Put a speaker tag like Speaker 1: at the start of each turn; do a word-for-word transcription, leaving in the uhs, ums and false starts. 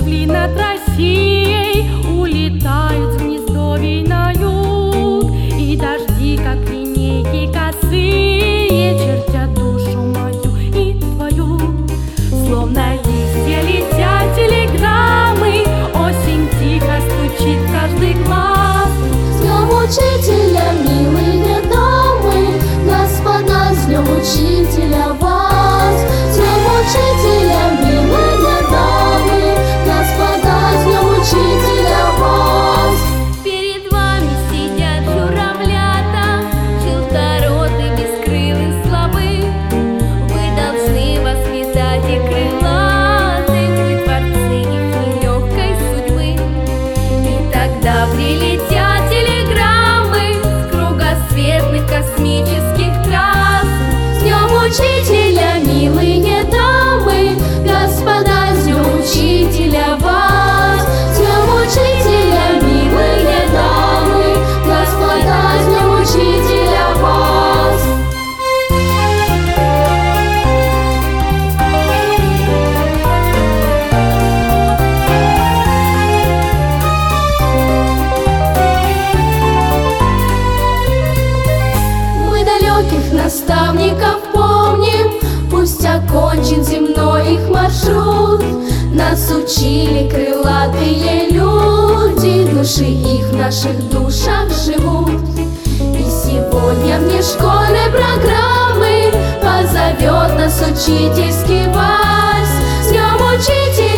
Speaker 1: прошли над Россией, улетают с гнездовий на юг, и дожди, как линейки косые, чертят душу мою и твою. Словно листья летят телеграммы, осень тихо стучит в каждый глаз.
Speaker 2: С днем учителя, милые дамы, господа, с днем учителя вас. С днем учителя, милые дамы, господа, с днем учителя вас.
Speaker 1: Перед вами сидят журавлята, желтороты, бескрылы, слабы. Вы должны воспитать и крылатых, вы творцы их нелегкой судьбы. И тогда прилетят телеграммы с кругосветных космических трасс.
Speaker 2: С днем учителя, милые дамы, господа, с днем учителя вас. С днем учителя, милые дамы, господа, с днем учителя вас. Мы далеких наставников помним, пусть окончен земной их маршрут. Нас учили крылатые люди, души их в наших душах живут. И сегодня вне школьной программы позовет нас учительский вальс. С днем учителя!